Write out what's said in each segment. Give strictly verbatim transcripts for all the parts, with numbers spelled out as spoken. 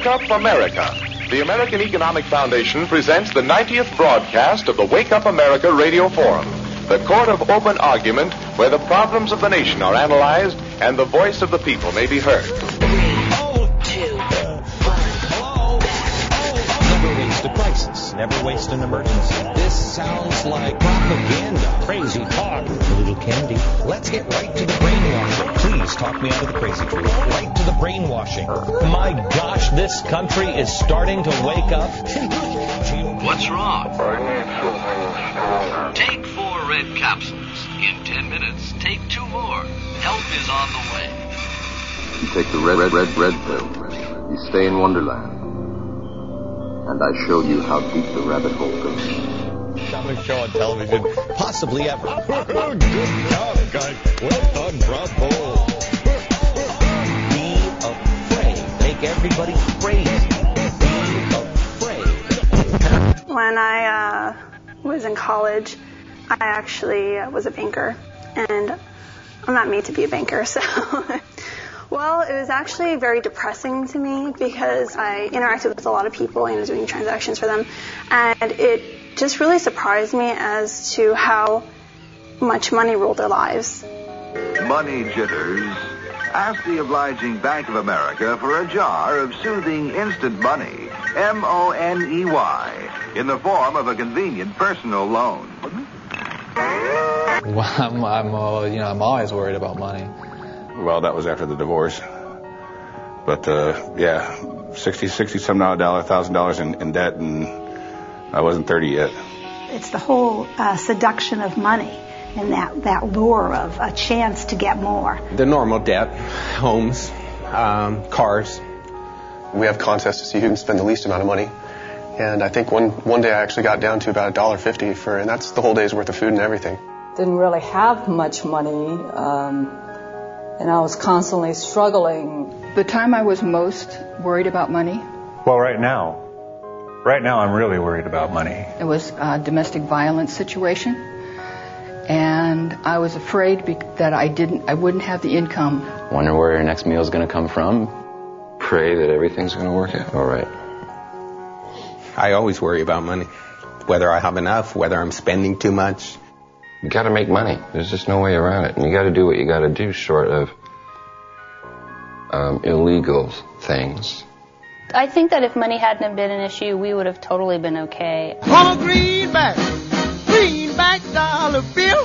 Up America. The American Economic Foundation presents the ninetieth broadcast of the Wake Up America Radio Forum, the court of open argument where the problems of the nation are analyzed and the voice of the people may be heard. Never waste a crisis. Never waste an emergency. This sounds like propaganda. Crazy talk. A little candy. Let's get right to the brainwashing. Please talk me out of the crazy tree. Right to the brainwashing. My gosh, this country is starting to wake up. What's wrong? Take four red capsules. In ten minutes, take two more. Help is on the way. You take the red, red, red, red pill. You stay in Wonderland. And I show you how deep the rabbit hole goes. Dumbest show on television, possibly ever. Good job, guys. Well done, bravo. Be afraid. Make everybody crazy. Be afraid. When I uh, was in college, I actually was a banker. And I'm not made to be a banker, so... Well, it was actually very depressing to me because I interacted with a lot of people and was doing transactions for them. And it just really surprised me as to how much money ruled their lives. Money jitters. Ask the obliging Bank of America for a jar of soothing instant money, M O N E Y, in the form of a convenient personal loan. Well, I'm, I'm, uh, you know, I'm always worried about money. Well, that was after the divorce. But, uh, yeah, sixty, sixty some odd dollar, thousand dollars in, in debt, and I wasn't thirty yet. It's the whole uh, seduction of money and that, that lure of a chance to get more. The normal debt, homes, um, cars. We have contests to see who can spend the least amount of money. And I think one, one day I actually got down to about a dollar fifty for, and that's the whole day's worth of food and everything. Didn't really have much money. Um, And I was constantly struggling. The time I was most worried about money? Well, right now. Right now I'm really worried about money. It was a domestic violence situation. And I was afraid be- that I didn't, I wouldn't have the income. Wonder where your next meal is going to come from. Pray that everything's going to work out all right. I always worry about money. Whether I have enough, whether I'm spending too much. You got to make money. There's just no way around it. And you got to do what you got to do short of um, illegal things. I think that if money hadn't been an issue, we would have totally been okay. On a greenback, greenback dollar bill.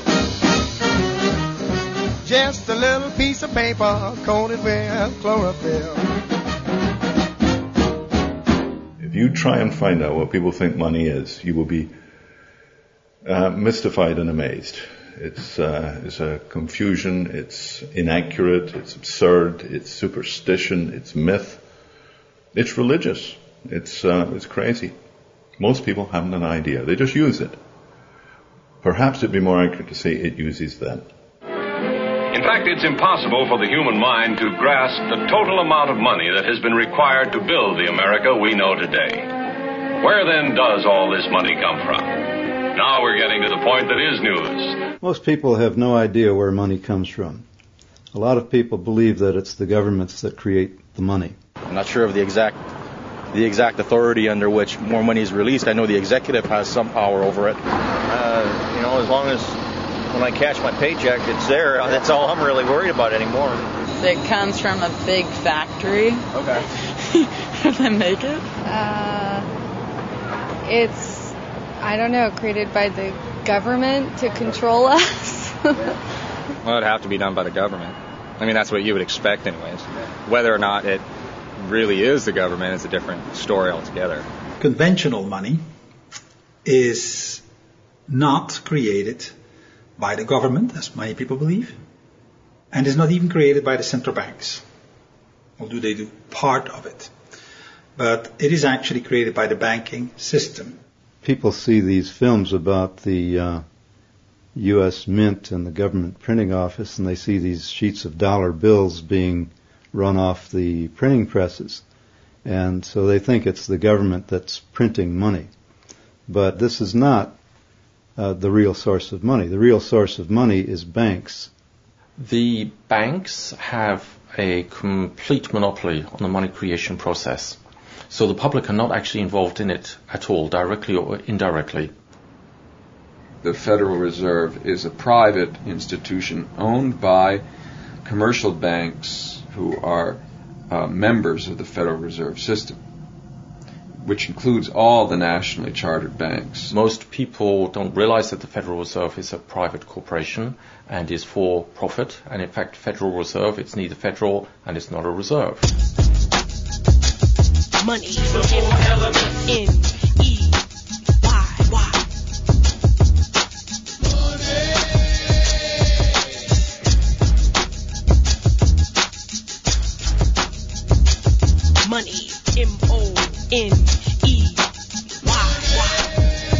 Just a little piece of paper coated with chlorophyll. If you try and find out what people think money is, you will be Uh, mystified and amazed. It's uh, it's a confusion, it's inaccurate, it's absurd, it's superstition, it's myth, it's religious, it's uh, it's crazy. Most people haven't an idea. They just use it. Perhaps it'd be more accurate to say it uses them. In fact, it's impossible for the human mind to grasp the total amount of money that has been required to build the America we know today. Where then does all this money come from? Now we're getting to the point that is news. Most people have no idea where money comes from. A lot of people believe that it's the governments that create the money. I'm not sure of the exact the exact authority under which more money is released. I know the executive has some power over it. Uh, you know, as long as when I cash my paycheck, it's there. That's all I'm really worried about anymore. It comes from a big factory. Okay. Can I make it? Uh, it's... I don't know, created by the government to control us? Well, it'd have to be done by the government. I mean, that's what you would expect anyways. Whether or not it really is the government is a different story altogether. Conventional money is not created by the government, as many people believe, and is not even created by the central banks. Although they do part of it. But it is actually created by the banking system. People see these films about the uh, U S Mint and the government printing office, and they see these sheets of dollar bills being run off the printing presses. And so they think it's the government that's printing money. But this is not uh, the real source of money. The real source of money is banks. The banks have a complete monopoly on the money creation process. So the public are not actually involved in it at all, directly or indirectly. The Federal Reserve is a private institution owned by commercial banks who are uh, members of the Federal Reserve System, which includes all the nationally chartered banks. Most people don't realize that the Federal Reserve is a private corporation and is for profit. And in fact, Federal Reserve, it's neither federal and it's not a reserve. Money, N E Y Y. Money, M O N E Y Y.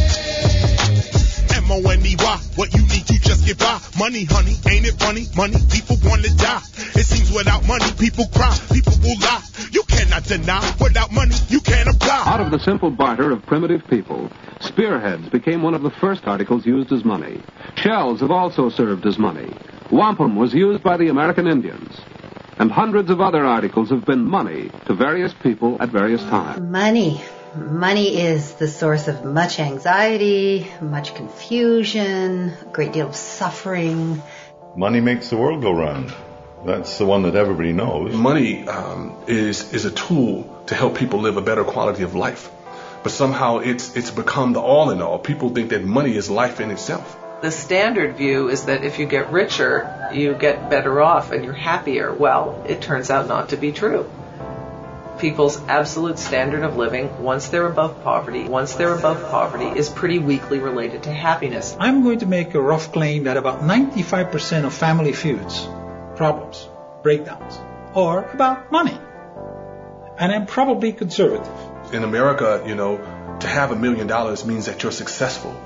M O N E Y, what you need to just get by. Money, honey, ain't it funny? Money, people wanna die. It seems without money, people cry, people will lie. You cannot deny, without money, you can't apply. Out of the simple barter of primitive people, spearheads became one of the first articles used as money. Shells have also served as money. Wampum was used by the American Indians. And hundreds of other articles have been money to various people at various times. Money. Money is the source of much anxiety, much confusion, a great deal of suffering. Money makes the world go round. That's the one that everybody knows. Money um, is is a tool to help people live a better quality of life. But somehow it's it's become the all in all. People think that money is life in itself. The standard view is that if you get richer, you get better off and you're happier. Well, it turns out not to be true. People's absolute standard of living, once they're above poverty, once they're above poverty, is pretty weakly related to happiness. I'm going to make a rough claim that about ninety-five percent of family feuds, problems, breakdowns, are about money. And I'm probably conservative. In America, you know, to have a million dollars means that you're successful.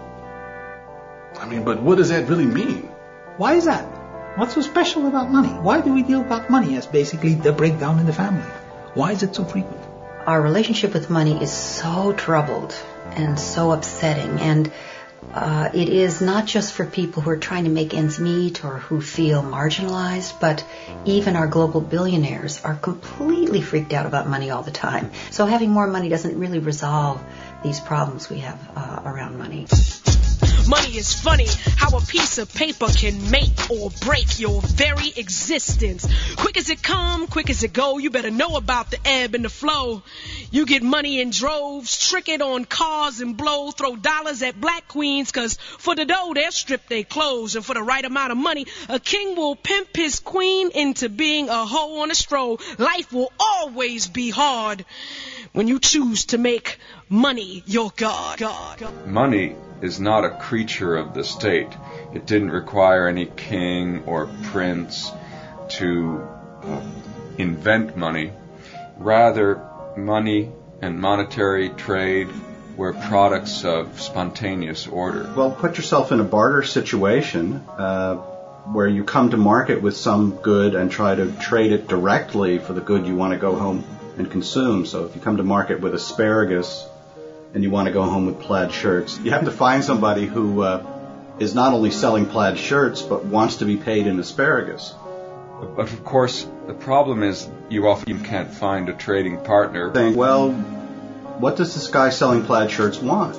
I mean, but what does that really mean? Why is that? What's so special about money? Why do we deal about money as basically the breakdown in the family? Why is it so frequent? Our relationship with money is so troubled and so upsetting, and uh, it is not just for people who are trying to make ends meet or who feel marginalized, but even our global billionaires are completely freaked out about money all the time. So having more money doesn't really resolve these problems we have uh, around money. Money is funny, how a piece of paper can make or break your very existence. Quick as it come, quick as it go, you better know about the ebb and the flow. You get money in droves, trick it on cars and blow, throw dollars at black queens, cause for the dough they'll strip their clothes, and for the right amount of money, a king will pimp his queen into being a hoe on a stroll. Life will always be hard when you choose to make money your God. God. Money is not a creature of the state. It didn't require any king or prince to uh, invent money. Rather, money and monetary trade were products of spontaneous order. Well, put yourself in a barter situation uh, where you come to market with some good and try to trade it directly for the good you want to go home and consume. So if you come to market with asparagus and you want to go home with plaid shirts, you have to find somebody who uh, is not only selling plaid shirts but wants to be paid in asparagus. But of course, the problem is you often can't find a trading partner. Think, well, what does this guy selling plaid shirts want?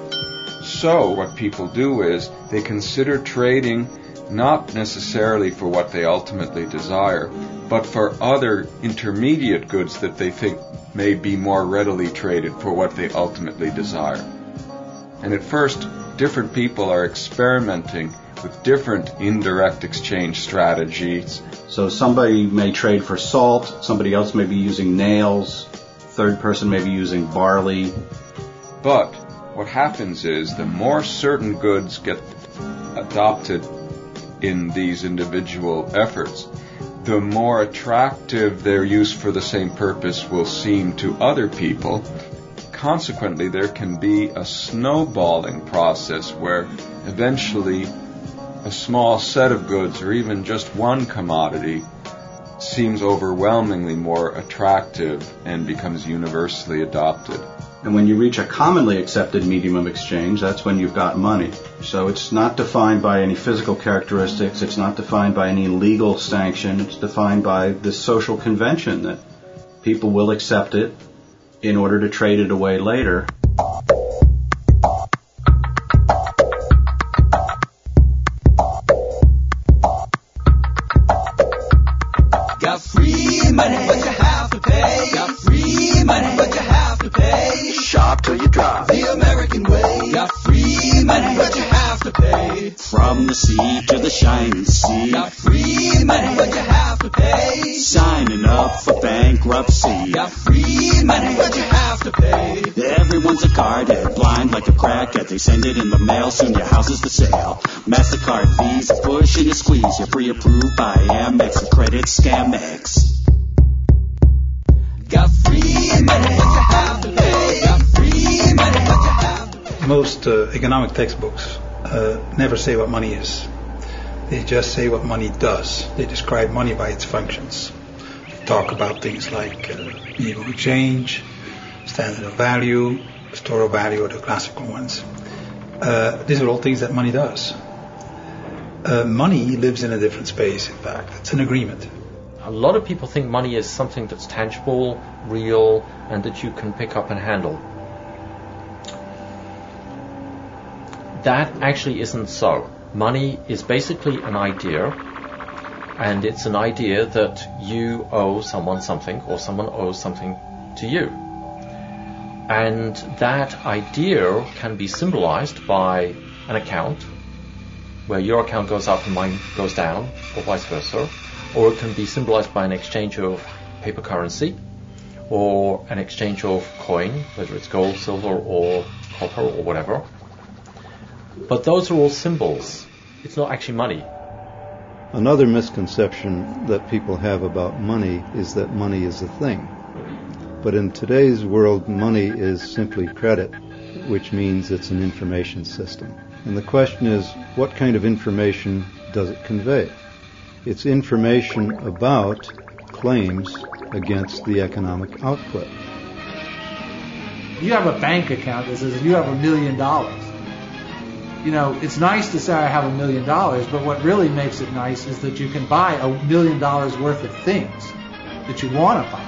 So what people do is they consider trading not necessarily for what they ultimately desire, but for other intermediate goods that they think may be more readily traded for what they ultimately desire. And at first, different people are experimenting with different indirect exchange strategies. So somebody may trade for salt, somebody else may be using nails, third person may be using barley. But what happens is the more certain goods get adopted in these individual efforts, the more attractive their use for the same purpose will seem to other people. Consequently, there can be a snowballing process where eventually a small set of goods or even just one commodity seems overwhelmingly more attractive and becomes universally adopted. And when you reach a commonly accepted medium of exchange, that's when you've got money. So it's not defined by any physical characteristics, it's not defined by any legal sanction, it's defined by this social convention that people will accept it in order to trade it away later. Got free money, but you have to pay. Got free money, but you have to pay. Shop till you drop. The American way. Got free money, but you have to pay. From the sea to the shining sea. Got free money, but you have to pay. Signing up for bankruptcy. Got free money, but you have to pay. Everyone's a cardhead, blind like a crackhead. They send it in the mail, soon your house is for sale. MasterCard, Visa, push and you squeeze. You're pre-approved by Amex, a credit Scamex. Got free money, but you have to pay. Got free money, but you have to pay. Most uh, economic textbooks uh, never say what money is. They just say what money does. They describe money by its functions. They talk about things like uh, medium of exchange, standard of value, store of value, or the classical ones. Uh, these are all things that money does. Uh, money lives in a different space, in fact. It's an agreement. A lot of people think money is something that's tangible, real, and that you can pick up and handle. That actually isn't so. Money is basically an idea, and it's an idea that you owe someone something, or someone owes something to you. And that idea can be symbolized by an account, where your account goes up and mine goes down, or vice versa. Or it can be symbolized by an exchange of paper currency, or an exchange of coin, whether it's gold, silver, or copper, or whatever. But those are all symbols. It's not actually money. Another misconception that people have about money is that money is a thing. But in today's world, money is simply credit, which means it's an information system. And the question is, what kind of information does it convey? It's information about claims against the economic output. You have a bank account that says you have a million dollars. You know, it's nice to say I have a million dollars, but what really makes it nice is that you can buy a million dollars worth of things that you want to buy.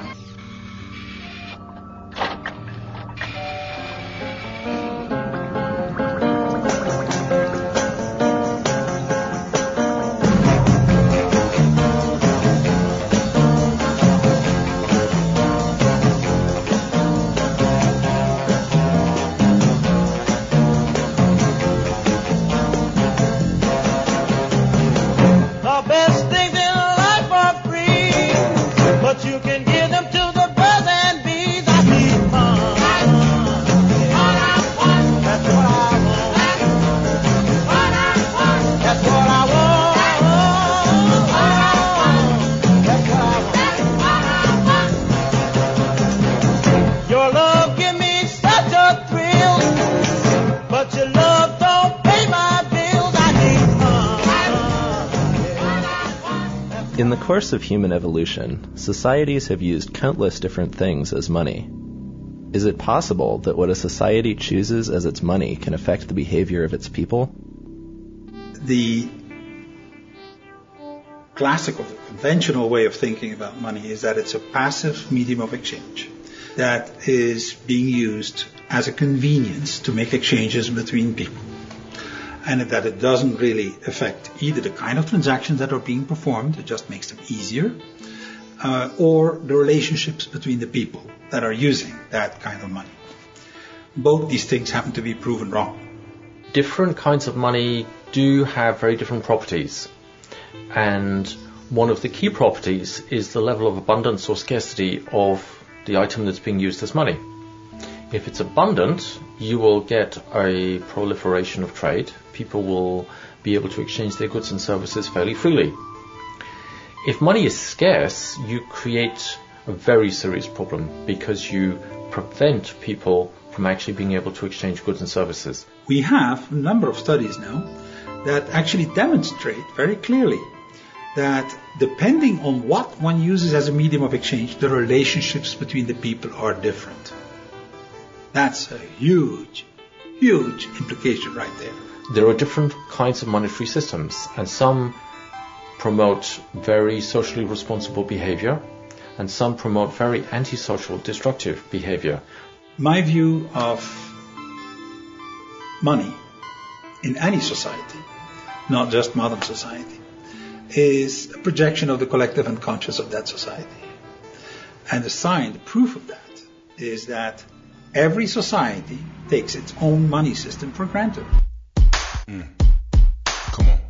In the course of human evolution, societies have used countless different things as money. Is it possible that what a society chooses as its money can affect the behavior of its people? The classical, conventional way of thinking about money is that it's a passive medium of exchange that is being used as a convenience to make exchanges between people. And that it doesn't really affect either the kind of transactions that are being performed, it just makes them easier, uh, or the relationships between the people that are using that kind of money. Both these things happen to be proven wrong. Different kinds of money do have very different properties. And one of the key properties is the level of abundance or scarcity of the item that's being used as money. If it's abundant, you will get a proliferation of trade. People will be able to exchange their goods and services fairly freely. If money is scarce, you create a very serious problem because you prevent people from actually being able to exchange goods and services. We have a number of studies now that actually demonstrate very clearly that depending on what one uses as a medium of exchange, the relationships between the people are different. That's a huge, huge implication right there. There are different kinds of monetary systems, and some promote very socially responsible behavior. and some promote very antisocial, destructive behavior. My view of money in any society, not just modern society, is a projection of the collective unconscious of that society. And the sign, the proof of that, is that every society takes its own money system for granted. Mm. Come on.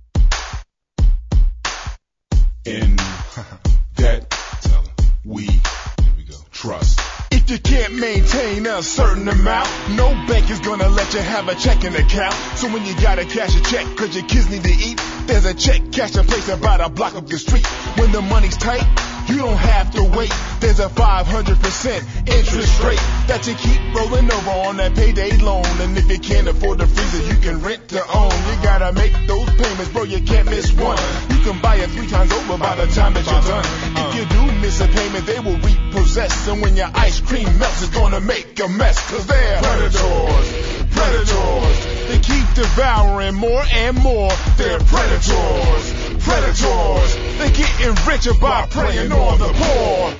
In that we, here we go, trust. If you can't maintain a certain amount, no bank is gonna let you have a checking account. So when you gotta cash a check cause your kids need to eat, there's a check cash in place about a block up the street. When the money's tight, you don't have to wait. There's a five hundred percent interest rate that you keep rolling over on that payday loan. And if you can't afford the freezer, you can rent to own. You gotta make those payments, bro, you can't miss one. You can buy it three times over by the time that you're done. If you do miss a payment, they will repossess. And when your ice cream melts, it's gonna make a mess. Cause they're predators, predators. They keep devouring more and more. They're predators, predators. They're getting richer by preying on the poor.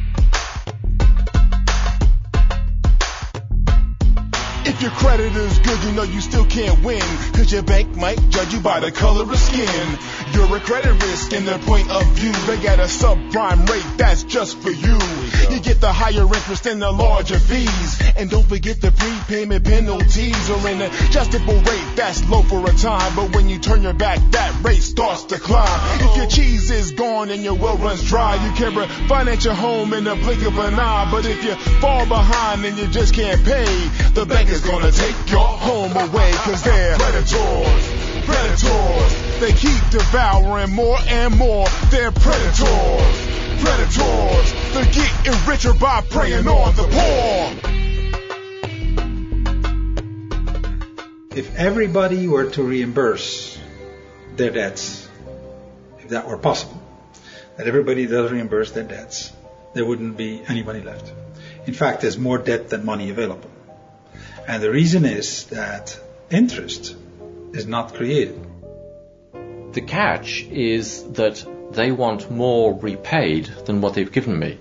If your credit is good, you know you still can't win. Cause your bank might judge you by the color of skin. You're a credit risk in their point of view. They got a subprime rate that's just for you. You get the higher interest and the larger fees. And don't forget the prepayment penalties or an adjustable rate that's low for a time. But when you turn your back, that rate starts to climb. If your cheese is gone and your well runs dry, you can refinance your home in the blink of an eye. But if you fall behind and you just can't pay, the bank is gonna take your home away. Cause they're predators, predators. They keep devouring more and more. They're predators, predators. They're getting richer by preying on the poor. If everybody were to reimburse their debts, if that were possible, that everybody does reimburse their debts, there wouldn't be any money left. In fact, there's more debt than money available. And the reason is that interest is not created. The catch is that they want more repaid than what they've given me.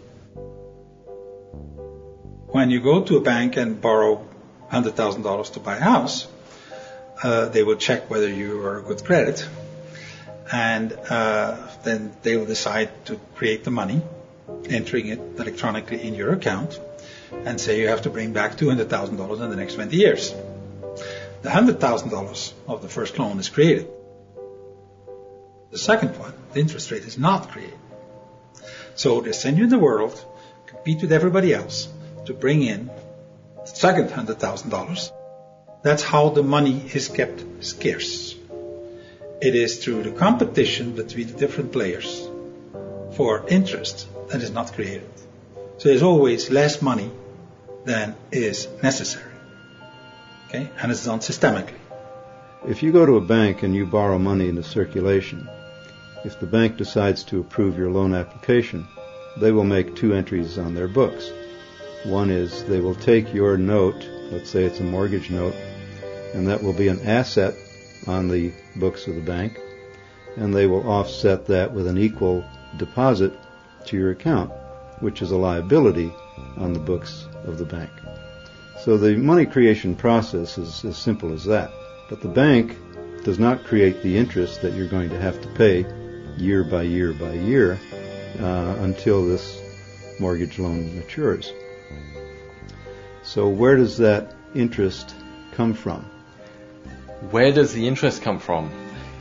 When you go to a bank and borrow one hundred thousand dollars to buy a house, uh, they will check whether you are good credit, and uh, then they will decide to create the money, entering it electronically in your account, and say you have to bring back two hundred thousand dollars in the next twenty years. The one hundred thousand dollars of the first loan is created. The second one, the interest rate, is not created. So they send you in the world, compete with everybody else to bring in the second one hundred thousand dollars. That's how the money is kept scarce. It is through the competition between the different players for interest that is not created. So there's always less money than is necessary. Okay? And it's done systemically. If you go to a bank and you borrow money into circulation, if the bank decides to approve your loan application, they will make two entries on their books. One is they will take your note, let's say it's a mortgage note, and that will be an asset on the books of the bank, and they will offset that with an equal deposit to your account, which is a liability on the books of the bank. So the money creation process is as simple as that. But the bank does not create the interest that you're going to have to pay year by year by year uh, until this mortgage loan matures. So where does that interest come from? Where does the interest come from?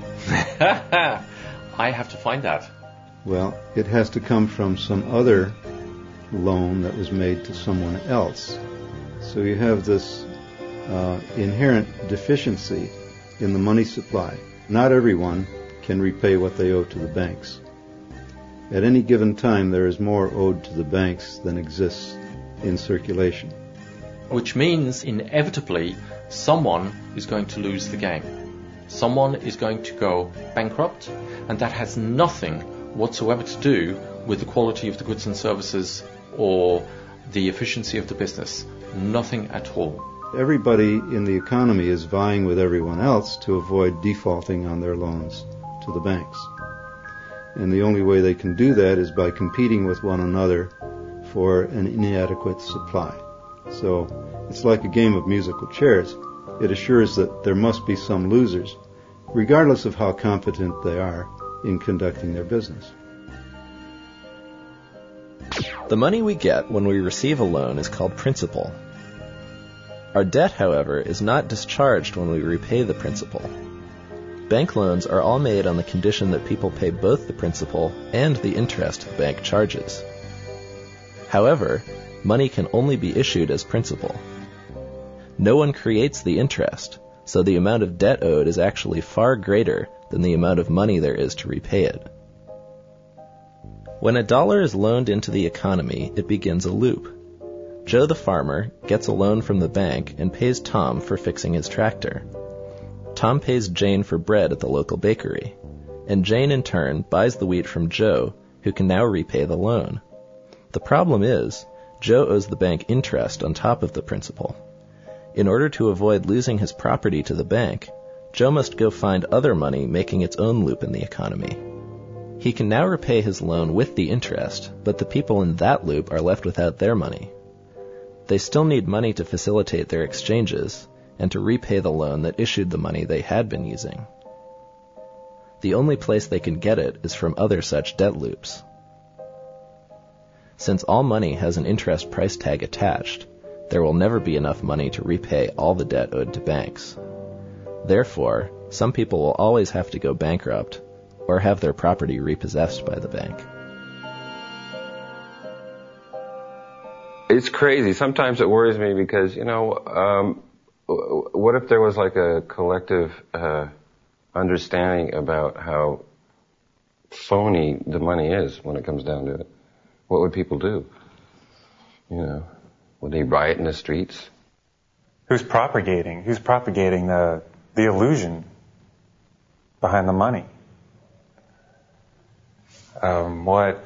I have to find that. Well, it has to come from some other loan that was made to someone else. So you have this uh, inherent deficiency in the money supply. Not everyone can repay what they owe to the banks. At any given time, there is more owed to the banks than exists in circulation. Which means, inevitably, someone is going to lose the game. Someone is going to go bankrupt, and that has nothing whatsoever to do with the quality of the goods and services or the efficiency of the business. Nothing at all. Everybody in the economy is vying with everyone else to avoid defaulting on their loans to the banks. And the only way they can do that is by competing with one another for an inadequate supply. So it's like a game of musical chairs. It assures that there must be some losers, regardless of how competent they are in conducting their business. The money we get when we receive a loan is called principal. Our debt, however, is not discharged when we repay the principal. Bank loans are all made on the condition that people pay both the principal and the interest the bank charges. However, money can only be issued as principal. No one creates the interest, so the amount of debt owed is actually far greater than the amount of money there is to repay it. When a dollar is loaned into the economy, it begins a loop. Joe the farmer gets a loan from the bank and pays Tom for fixing his tractor. Tom pays Jane for bread at the local bakery, and Jane in turn buys the wheat from Joe, who can now repay the loan. The problem is, Joe owes the bank interest on top of the principal. In order to avoid losing his property to the bank, Joe must go find other money making its own loop in the economy. He can now repay his loan with the interest, but the people in that loop are left without their money. They still need money to facilitate their exchanges and to repay the loan that issued the money they had been using. The only place they can get it is from other such debt loops. Since all money has an interest price tag attached, there will never be enough money to repay all the debt owed to banks. Therefore, some people will always have to go bankrupt or have their property repossessed by the bank. It's crazy. Sometimes it worries me because, you know, um, what if there was like a collective uh, understanding about how phony the money is when it comes down to it? What would people do? You know, would they riot in the streets? Who's propagating? Who's propagating the the illusion behind the money? Um, what?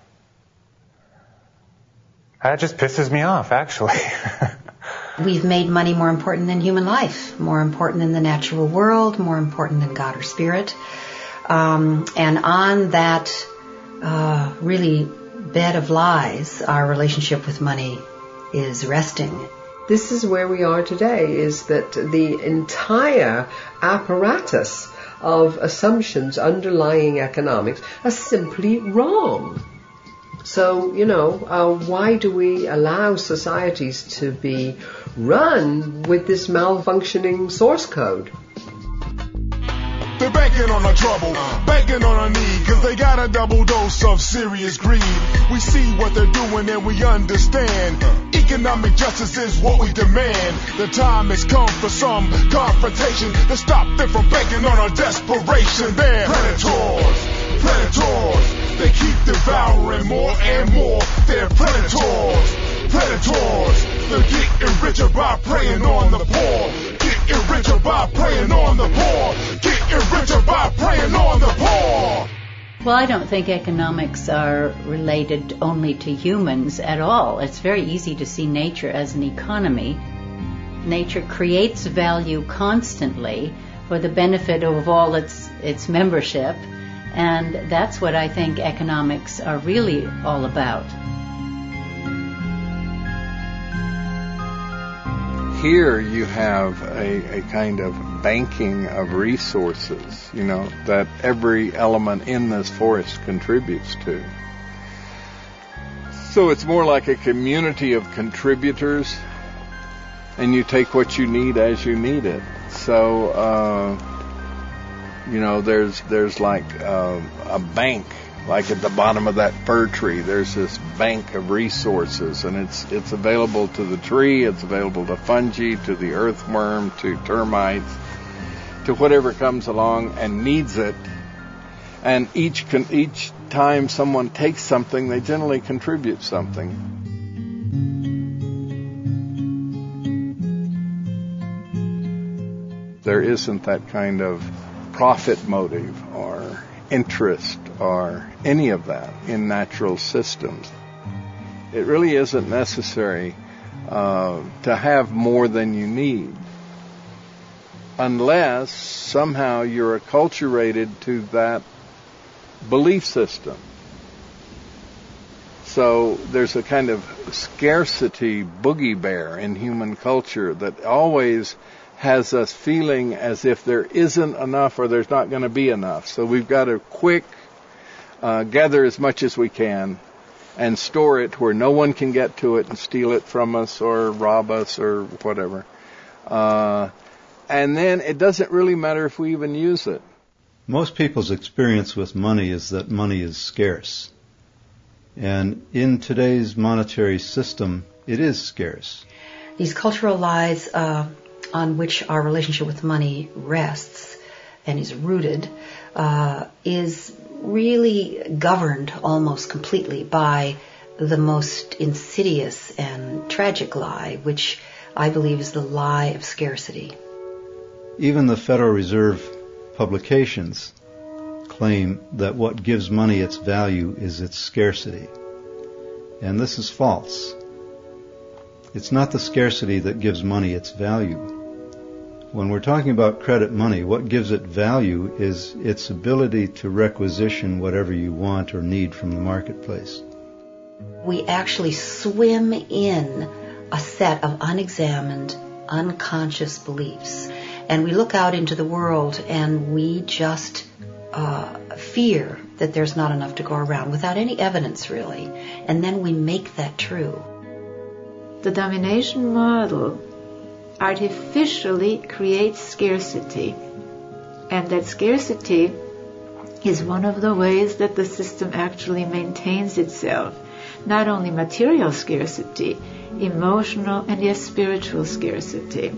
That just pisses me off, actually. We've made money more important than human life, more important than the natural world, more important than God or spirit. Um, and on that uh, really bed of lies, our relationship with money is resting. This is where we are today, is that the entire apparatus of assumptions underlying economics are simply wrong. So, you know, uh, why do we allow societies to be run with this malfunctioning source code? They're banking on our trouble, banking on our need, cause they got a double dose of serious greed. We see what they're doing and we understand. Economic justice is what we demand. The time has come for some confrontation to stop them from banking on our desperation. They're predators, predators. They keep devouring more and more. They're predators, predators. They're getting richer by preying on the poor. Getting richer by preying on the poor. Getting richer by preying on the poor. Well, I don't think economics are related only to humans at all. It's very easy to see nature as an economy. Nature creates value constantly for the benefit of all its its membership, and that's what I think economics are really all about. Here you have a, a kind of banking of resources, you know, that every element in this forest contributes to. So it's more like a community of contributors, and you take what you need as you need it. So, uh, you know, there's there's like uh, a bank, like at the bottom of that fir tree. There's this bank of resources, and it's it's available to the tree, it's available to fungi, to the earthworm, to termites, to whatever comes along and needs it. And each con- each time someone takes something, they generally contribute something. There isn't that kind of profit motive or interest or any of that in natural systems. It really isn't necessary uh, to have more than you need, unless somehow you're acculturated to that belief system. So there's a kind of scarcity boogie bear in human culture that always has us feeling as if there isn't enough or there's not going to be enough. So we've got to quick uh, gather as much as we can and store it where no one can get to it and steal it from us or rob us or whatever. Uh, and then it doesn't really matter if we even use it. Most people's experience with money is that money is scarce. And in today's monetary system, it is scarce. These cultural lies uh, on which our relationship with money rests and is rooted uh, is really governed almost completely by the most insidious and tragic lie, which I believe is the lie of scarcity. Even the Federal Reserve publications claim that what gives money its value is its scarcity. And this is false. It's not the scarcity that gives money its value. When we're talking about credit money, what gives it value is its ability to requisition whatever you want or need from the marketplace. We actually swim in a set of unexamined, unconscious beliefs. And we look out into the world and we just uh, fear that there's not enough to go around without any evidence, really. And then we make that true. The domination model artificially creates scarcity. And that scarcity is one of the ways that the system actually maintains itself. Not only material scarcity, emotional and yes, spiritual scarcity.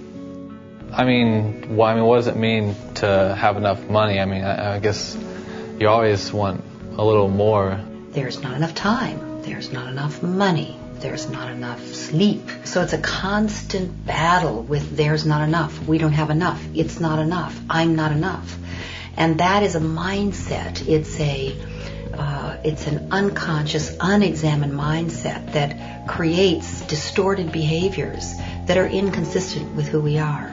I mean, well, I mean, what does it mean to have enough money? I mean, I, I guess you always want a little more. There's not enough time. There's not enough money. There's not enough sleep. So it's a constant battle with there's not enough. We don't have enough. It's not enough. I'm not enough. And that is a mindset. It's a uh, it's an unconscious, unexamined mindset that creates distorted behaviors that are inconsistent with who we are.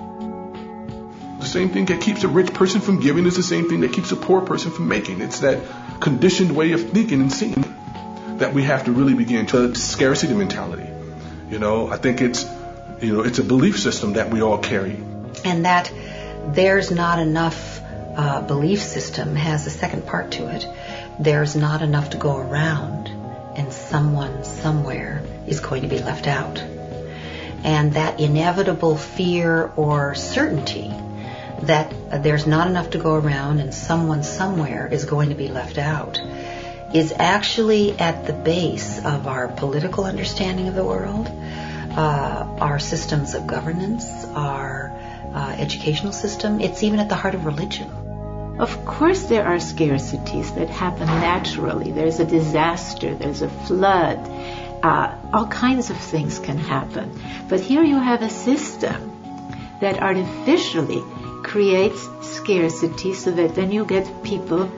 The same thing that keeps a rich person from giving is the same thing that keeps a poor person from making. It's that conditioned way of thinking and seeing that we have to really begin to scarcity mentality. You know, I think it's, you know, it's a belief system that we all carry. And that there's not enough uh, belief system has a second part to it. There's not enough to go around, and someone somewhere is going to be left out. And that inevitable fear or certainty that uh, there's not enough to go around and someone somewhere is going to be left out is actually at the base of our political understanding of the world, uh, our systems of governance, our uh, educational system. It's even at the heart of religion. Of course there are scarcities that happen naturally. There's a disaster, there's a flood, uh, all kinds of things can happen. But here you have a system that artificially creates scarcity so that then you get people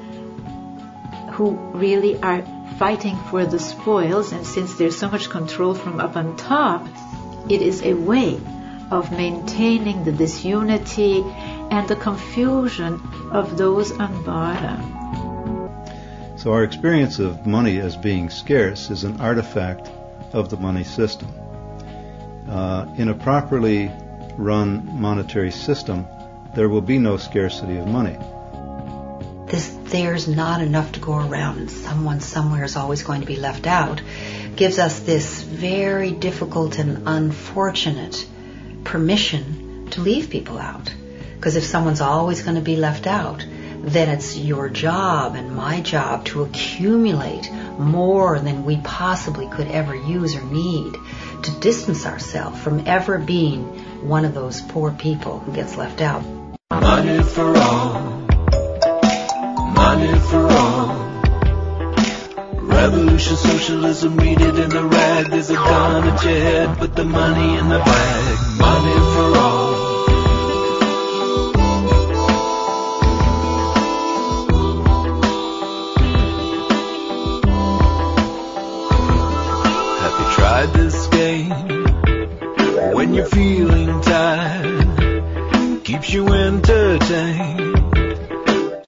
who really are fighting for the spoils, and since there's so much control from up on top, it is a way of maintaining the disunity and the confusion of those on bottom. So our experience of money as being scarce is an artifact of the money system. Uh, in a properly run monetary system, there will be no scarcity of money. This there's not enough to go around and someone somewhere is always going to be left out gives us this very difficult and unfortunate permission to leave people out. Because if someone's always going to be left out, then it's your job and my job to accumulate more than we possibly could ever use or need to distance ourselves from ever being one of those poor people who gets left out. Money for all. Money for all. Revolution, socialism, read it in the rag. There's a gun at your head, put the money in the bag. Money for all.